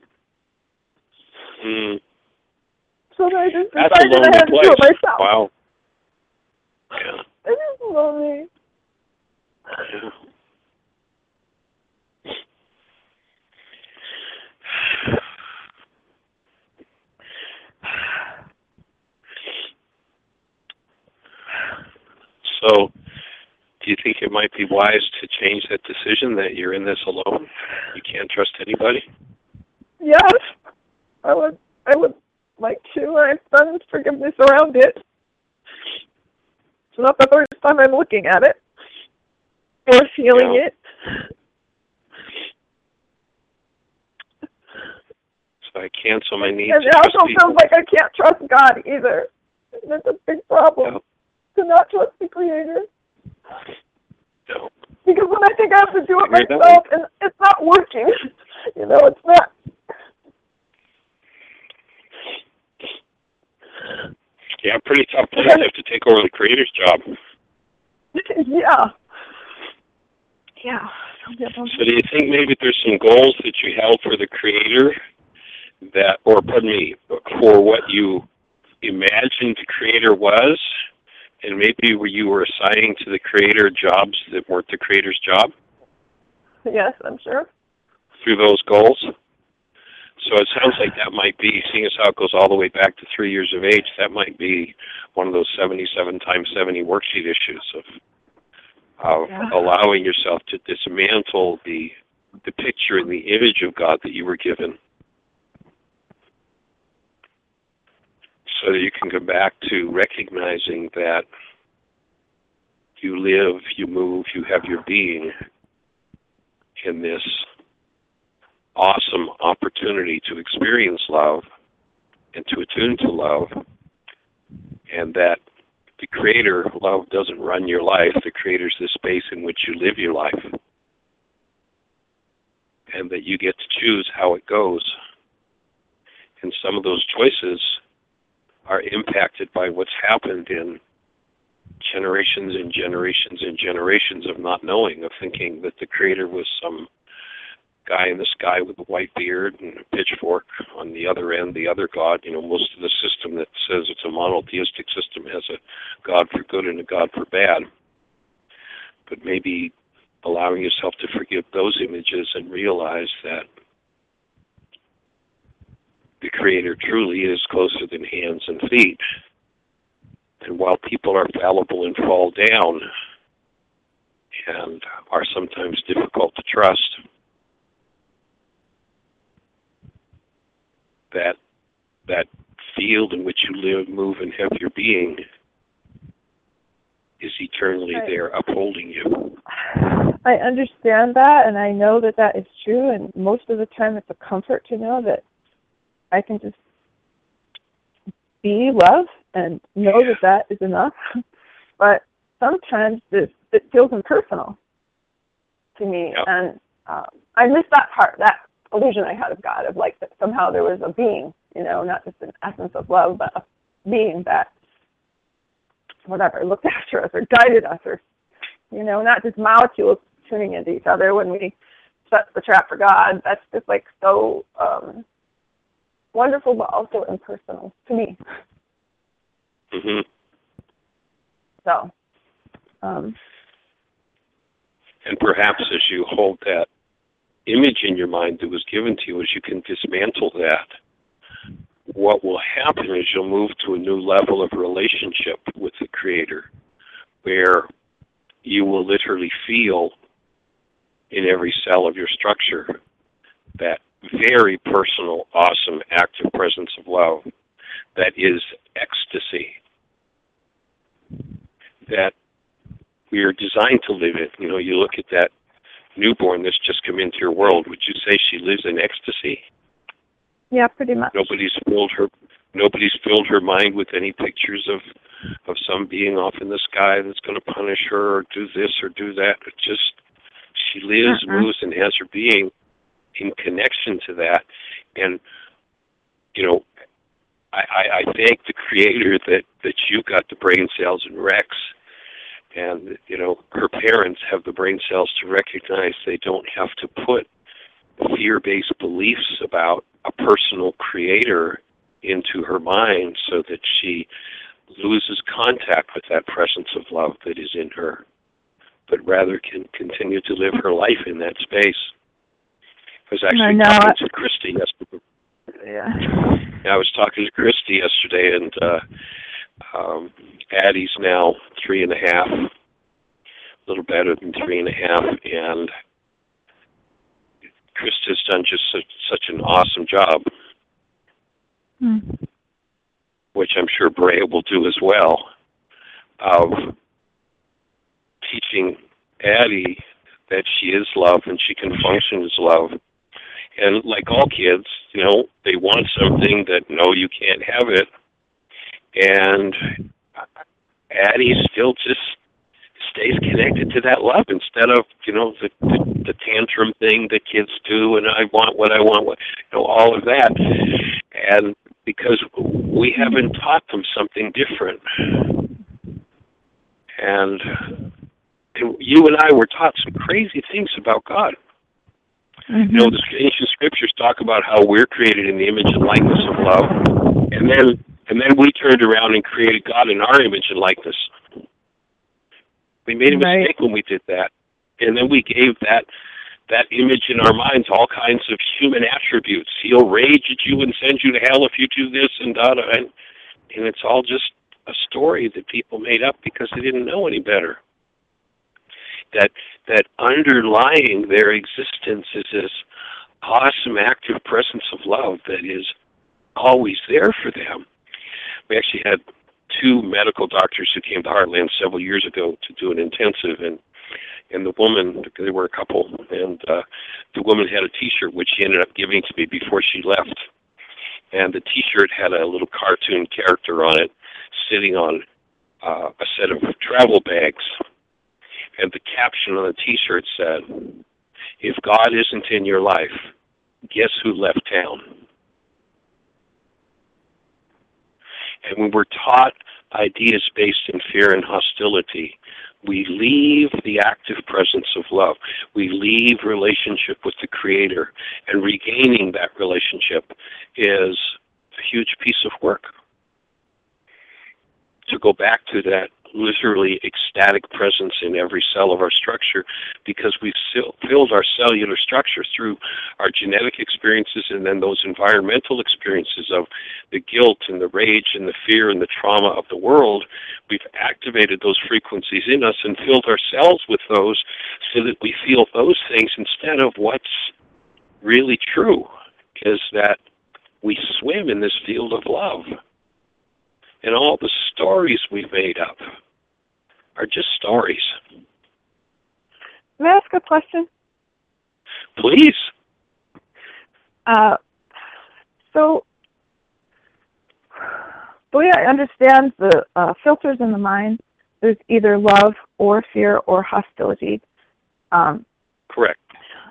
Speaker 5: Mm.
Speaker 7: So then I just
Speaker 5: That's a
Speaker 7: decided I
Speaker 5: lonely
Speaker 7: had to
Speaker 5: place.
Speaker 7: do it myself.
Speaker 5: Wow. Yeah.
Speaker 7: It is lonely.
Speaker 5: Yeah. So, do you think it might be wise to change that decision that you're in this alone? You can't trust anybody?
Speaker 7: Yes, I would like to. I've done forgiveness around it. It's not the first time I'm looking at it or feeling it.
Speaker 5: So I cancel my need
Speaker 7: And
Speaker 5: to
Speaker 7: it
Speaker 5: trust
Speaker 7: also
Speaker 5: people.
Speaker 7: feels like I can't trust God either. And that's a big problem, to not trust the Creator.
Speaker 5: No.
Speaker 7: Because when I think I have to do it
Speaker 5: I hear that
Speaker 7: myself, and it's not working, you know, it's not.
Speaker 5: Yeah, pretty tough place to have to take over the Creator's job.
Speaker 7: Yeah.
Speaker 5: So do you think maybe there's some goals that you held for the Creator that, or pardon me, for what you imagined the Creator was, and maybe where you were assigning to the Creator jobs that weren't the Creator's job?
Speaker 7: Yes, I'm sure.
Speaker 5: Through those goals? So it sounds like that might be, seeing as how it goes all the way back to 3 years of age, that might be one of those 77 times 70 worksheet issues of allowing yourself to dismantle the picture and the image of God that you were given, so that you can go back to recognizing that you live, you move, you have your being in this awesome opportunity to experience love and to attune to love, and that the Creator, love, doesn't run your life. The Creator's the space in which you live your life, and that you get to choose how it goes. And some of those choices are impacted by what's happened in generations and generations and generations of not knowing, of thinking that the Creator was some guy in the sky with a white beard and a pitchfork on the other end, the other God. You know, most of the system that says it's a monotheistic system has a God for good and a God for bad. But maybe allowing yourself to forgive those images and realize that the Creator truly is closer than hands and feet. And while people are fallible and fall down and are sometimes difficult to trust, that field in which you live, move, and have your being is eternally there upholding you.
Speaker 7: I understand that, and I know that that is true, and most of the time it's a comfort to know that I can just be love and know that that is enough. But sometimes it feels impersonal. to me.
Speaker 5: Yep.
Speaker 7: And I missed that part, that illusion I had of God, of like that somehow there was a being, not just an essence of love, but a being that, whatever, looked after us or guided us, or, not just molecules tuning into each other when we set the trap for God. That's just like so wonderful, but also impersonal to me.
Speaker 5: Mm-hmm.
Speaker 7: So.
Speaker 5: And perhaps as you hold that image in your mind that was given to you, as you can dismantle that, what will happen is you'll move to a new level of relationship with the Creator, where you will literally feel in every cell of your structure that very personal, awesome, active presence of love that is ecstasy, that we are designed to live it. You look at that newborn that's just come into your world. Would you say she lives in ecstasy?
Speaker 7: Yeah, pretty much.
Speaker 5: Nobody's filled her mind with any pictures of some being off in the sky that's going to punish her or do this or do that. It just, she lives, moves, and has her being in connection to that. And I thank the Creator that you got the brain cells in Rex. And, her parents have the brain cells to recognize they don't have to put fear-based beliefs about a personal Creator into her mind so that she loses contact with that presence of love that is in her, but rather can continue to live her life in that space. I was actually talking to Christy yesterday.
Speaker 7: Yeah.
Speaker 5: I was talking to Christy yesterday, and Addie's now 3.5, a little better than 3.5, and Krista's done just such an awesome job, which I'm sure Brea will do as well, of teaching Addie that she is love and she can function as love. And like all kids, they want something that, no, you can't have it. And Addie still just stays connected to that love instead of, the tantrum thing that kids do, and I want what I want, all of that. And because we haven't taught them something different. And you and I were taught some crazy things about God.
Speaker 7: Mm-hmm.
Speaker 5: The ancient scriptures talk about how we're created in the image and likeness of love. And then we turned around and created God in our image and likeness. We made a mistake when we did that. And then we gave that image in our minds all kinds of human attributes. He'll rage at you and send you to hell if you do this and that. And it's all just a story that people made up because they didn't know any better. That underlying their existence is this awesome, active presence of love that is always there for them. We actually had 2 medical doctors who came to Heartland several years ago to do an intensive, and the woman, they were a couple, and the woman had a T-shirt which she ended up giving to me before she left. And the T-shirt had a little cartoon character on it sitting on a set of travel bags. And the caption on the T-shirt said, "If God isn't in your life, guess who left town?" And when we're taught ideas based in fear and hostility, we leave the active presence of love. We leave relationship with the Creator, and regaining that relationship is a huge piece of work. To go back to that literally ecstatic presence in every cell of our structure, because we've filled our cellular structure through our genetic experiences and then those environmental experiences of the guilt and the rage and the fear and the trauma of the world. We've activated those frequencies in us and filled our cells with those so that we feel those things instead of what's really true, is that we swim in this field of love. And all the stories we've made up are just stories.
Speaker 7: May I ask a question?
Speaker 5: Please.
Speaker 7: So, the way I understand the filters in the mind, there's either love or fear or hostility.
Speaker 5: Correct. Correct.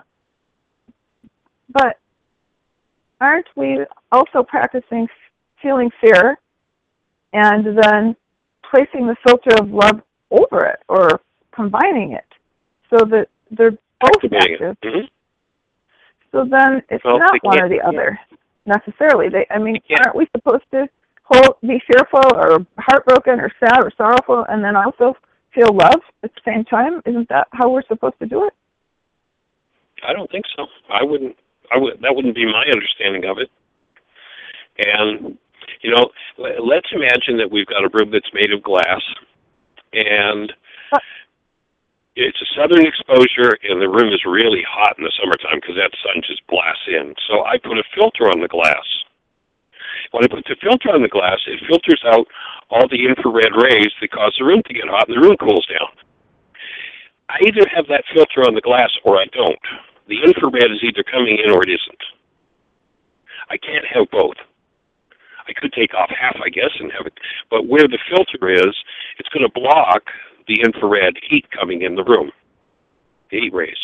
Speaker 7: But aren't we also practicing feeling fear and then placing the filter of love over it or combining it so that they're both
Speaker 5: Activating
Speaker 7: active?
Speaker 5: it. Mm-hmm.
Speaker 7: So then it's not one or the other necessarily. Aren't we supposed to be fearful or heartbroken or sad or sorrowful and then also feel love at the same time? Isn't that how we're supposed to do it?
Speaker 5: I don't think so. I wouldn't. That wouldn't be my understanding of it. And let's imagine that we've got a room that's made of glass, and it's a southern exposure, and the room is really hot in the summertime because that sun just blasts in. So I put a filter on the glass. When I put the filter on the glass, it filters out all the infrared rays that cause the room to get hot, and the room cools down. I either have that filter on the glass or I don't. The infrared is either coming in or it isn't. I can't have both. I could take off half, I guess, and have it. But where the filter is, it's going to block the infrared heat coming in the room, the heat rays.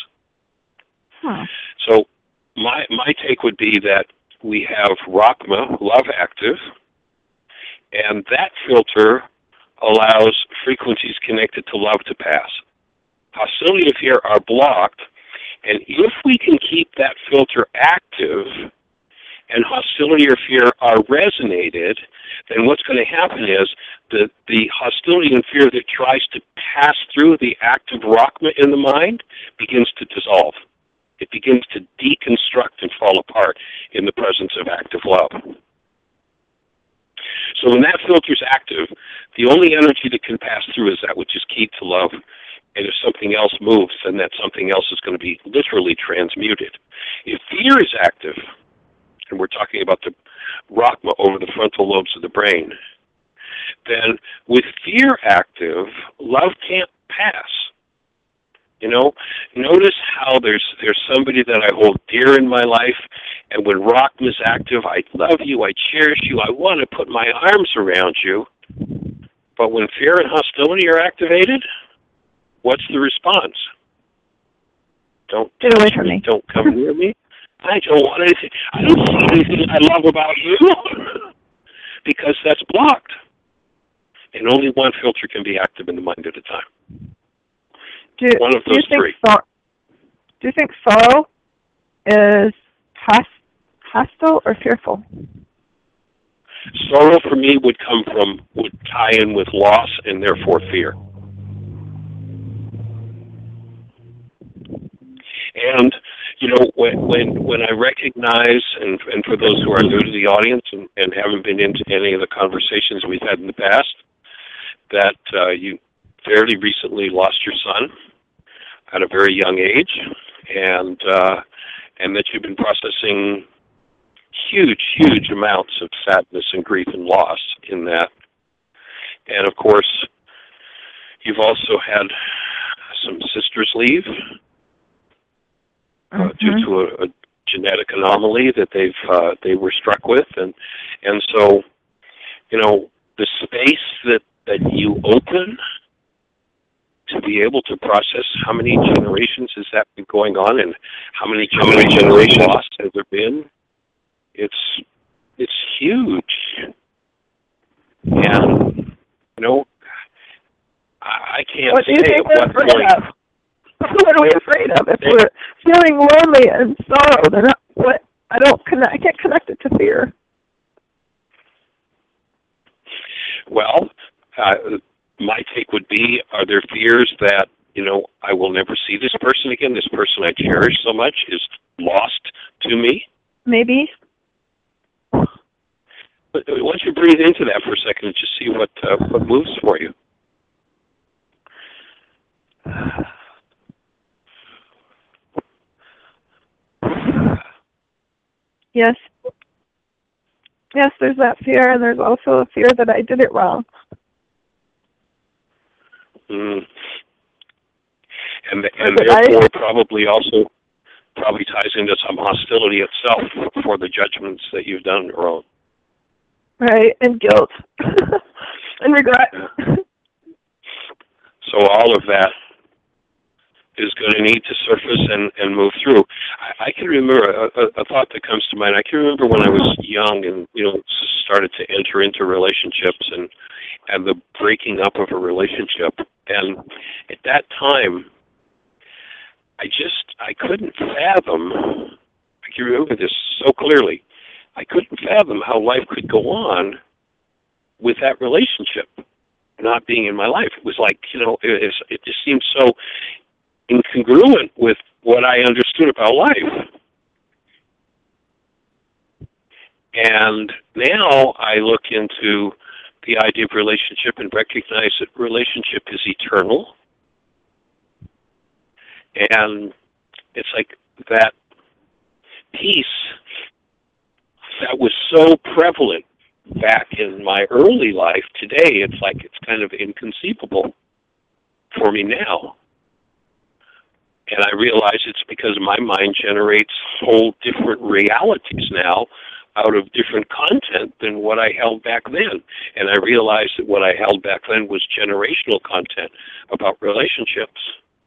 Speaker 5: So my take would be that we have Rachma, love active, and that filter allows frequencies connected to love to pass. Hostility and fear are blocked, and if we can keep that filter active and hostility or fear are resonated, then what's going to happen is that the hostility and fear that tries to pass through the active Rachma in the mind begins to dissolve. It begins to deconstruct and fall apart in the presence of active love. So when that filter's active, the only energy that can pass through is that which is keyed to love. And if something else moves, then that something else is going to be literally transmuted. If fear is active, and we're talking about the Rachma over the frontal lobes of the brain, then with fear active, love can't pass. Notice how there's somebody that I hold dear in my life, and when Rachma is active, I love you, I cherish you, I want to put my arms around you. But when fear and hostility are activated, what's the response? Don't
Speaker 7: get away from me.
Speaker 5: Don't come near me. I don't want anything. I don't see anything I love about you because that's blocked. And only one filter can be active in the mind at a time. One of those three.
Speaker 7: Do you think sorrow is hostile or fearful?
Speaker 5: Sorrow for me would tie in with loss and therefore fear. And when I recognize, and for those who are new to the audience and haven't been into any of the conversations we've had in the past, that you fairly recently lost your son at a very young age, and that you've been processing huge amounts of sadness and grief and loss in that. And of course, you've also had some sisters leave due to a genetic anomaly that they were struck with, and so the space that you open to be able to process how many generations has that been going on and how many generations lost has there been. It's huge, and I can't say at what point.
Speaker 7: What are we afraid of? If we're feeling lonely and sorrow, then I can't connect it to fear.
Speaker 5: Well, my take would be, are there fears that, I will never see this person again, this person I cherish so much is lost to me?
Speaker 7: Maybe.
Speaker 5: But once you breathe into that for a second and just see what moves for you.
Speaker 7: Yes, there's that fear, and there's also a fear that I did it wrong.
Speaker 5: And therefore probably ties into some hostility itself for the judgments that you've done wrong.
Speaker 7: Right, and guilt and regret.
Speaker 5: So all of that is going to need to surface and move through. I can remember a thought that comes to mind. I can remember when I was young and, started to enter into relationships and the breaking up of a relationship. And at that time, I couldn't fathom, I can remember this so clearly, I couldn't fathom how life could go on with that relationship not being in my life. It was like, it just seemed so incongruent with what I understood about life. And now I look into the idea of relationship and recognize that relationship is eternal. And it's like that peace that was so prevalent back in my early life, today it's like it's kind of inconceivable for me now. And I realize it's because my mind generates whole different realities now out of different content than what I held back then. And I realized that what I held back then was generational content about relationships.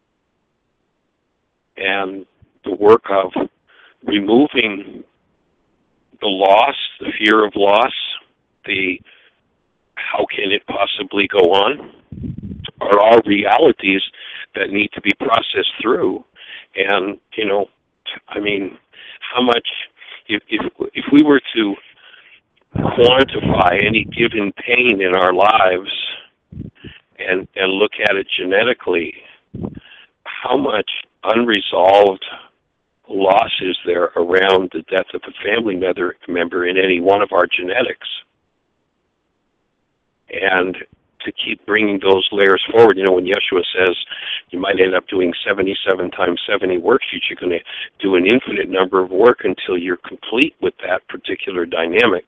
Speaker 5: And the work of removing the loss, the fear of loss, the how can it possibly go on, are all realities that need to be processed through. And, how much, if we were to quantify any given pain in our lives and look at it genetically, how much unresolved loss is there around the death of a family member in any one of our genetics? And to keep bringing those layers forward, when Yeshua says you might end up doing 77 times 70 worksheets, you're going to do an infinite number of work until you're complete with that particular dynamic.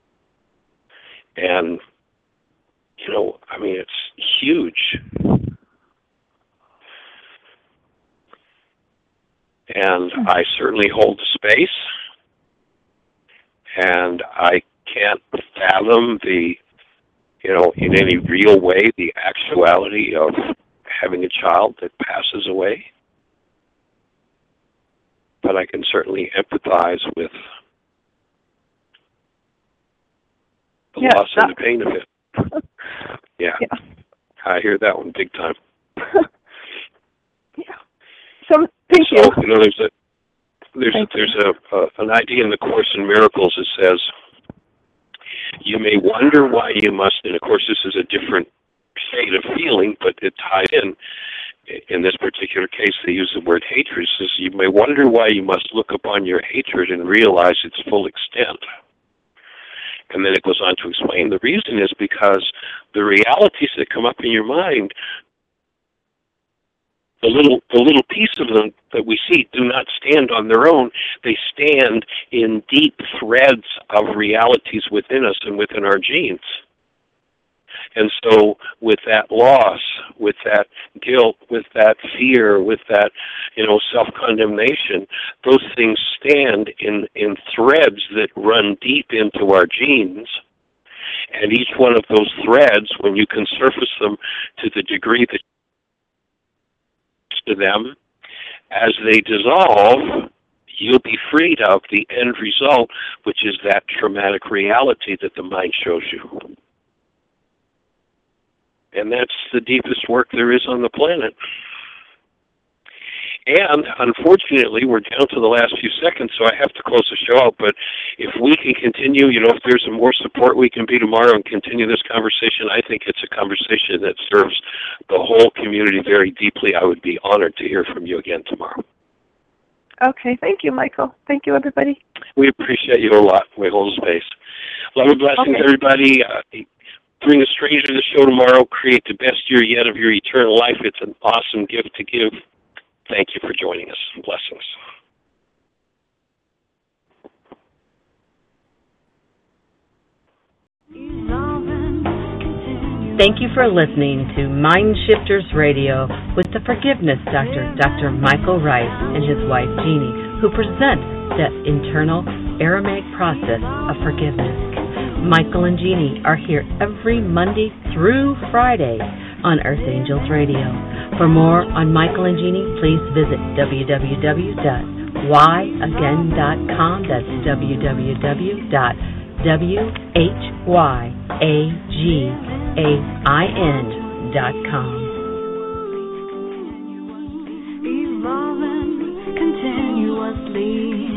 Speaker 5: And, it's huge. And I certainly hold the space, and I can't fathom in any real way, the actuality of having a child that passes away. But I can certainly empathize with the loss and the pain of it. Yeah. I hear that one big time.
Speaker 7: So, thank you.
Speaker 5: There's an idea in the Course in Miracles that says, you may wonder why you must, and of course this is a different state of feeling, but it ties in. In this particular case, they use the word hatred. It says, you may wonder why you must look upon your hatred and realize its full extent. And then it goes on to explain the reason is because the realities that come up in your mind, the little piece of them that we see do not stand on their own. They stand in deep threads of realities within us and within our genes. And so with that loss, with that guilt, with that fear, with that, self-condemnation, those things stand in threads that run deep into our genes. And each one of those threads, when you can surface them to the degree that to them, as they dissolve, you'll be freed of the end result, which is that traumatic reality that the mind shows you. And that's the deepest work there is on the planet. And unfortunately, we're down to the last few seconds, so I have to close the show out. But if we can continue, if there's some more support we can be tomorrow and continue this conversation, I think it's a conversation that serves the whole community very deeply. I would be honored to hear from you again tomorrow.
Speaker 7: Okay. Thank you, Michael. Thank you, everybody.
Speaker 5: We appreciate you a lot. We hold space. Love and blessings, everybody. Bring a stranger to the show tomorrow. Create the best year yet of your eternal life. It's an awesome gift to give. Thank you for joining us. Blessings.
Speaker 2: Thank you for listening to Mind Shifters Radio with the Forgiveness Doctor, Dr. Michael Rice, and his wife Jeannie, who present the internal Aramaic process of forgiveness. Michael and Jeannie are here every Monday through Friday on Earth Angels Radio. For more on Michael and Jeannie, please visit www.whyagain.com. That's www.whyagain.com.
Speaker 3: Evolving continuously.